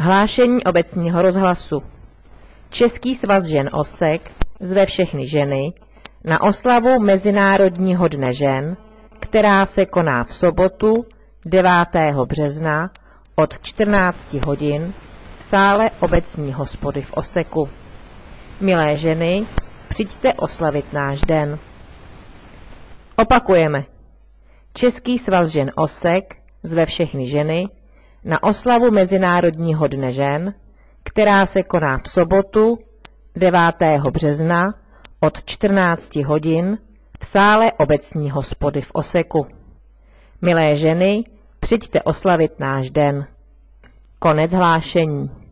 Hlášení obecního rozhlasu. Český svaz žen OSEK zve všechny ženy na oslavu Mezinárodního dne žen, která se koná v sobotu 9. března od 14 hodin v sále obecní hospody v Oseku. Milé ženy, přijďte oslavit náš den. Opakujeme. Český svaz žen OSEK zve všechny ženy na oslavu Mezinárodního dne žen, která se koná v sobotu 9. března od 14 hodin v sále obecní hospody v Oseku. Milé ženy, přijďte oslavit náš den. Konec hlášení.